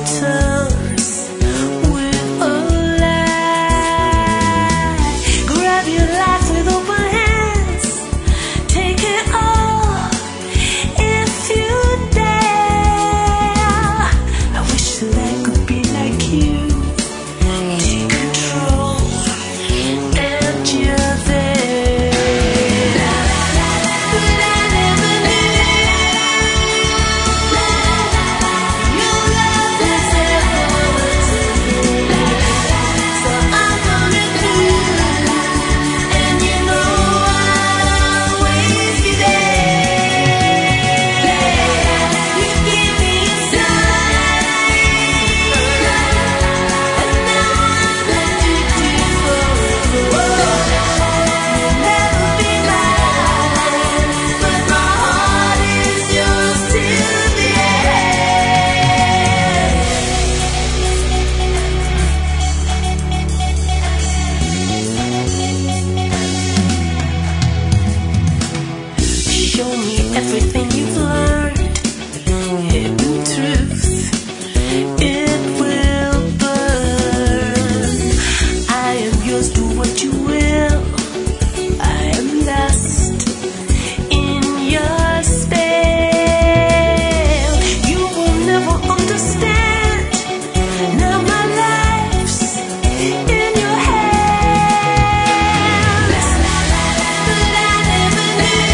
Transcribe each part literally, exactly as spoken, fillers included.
returns with a lie. Grab your life with open hands, take it all if you dare. I wish that I could be like you. Take control and you're there. But I never knew your love was effortless. So I'm gonna do, and you know I'll always be there. You give me a sign, and now I'm addicted forever. You'll never be mine, but my heart is yours till the end. Show me everything you've learned, hidden truth, it will burn. I am yours, do what you will. I am lost in your spell. You will never understand. Now my life's in your hands. But I never knew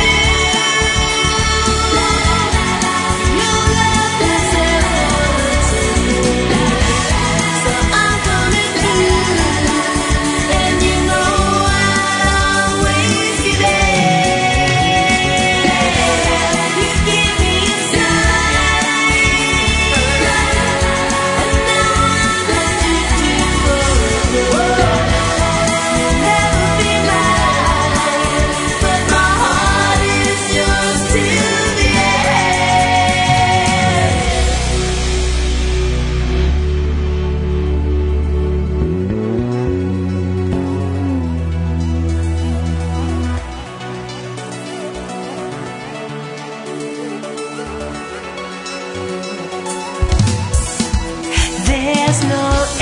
your love was effortless. So I'm gonna do, and you know I'll always be there. You give me a sign, and now I'm addicted forever. You'll never be mine, but my heart is yours till the end. There's no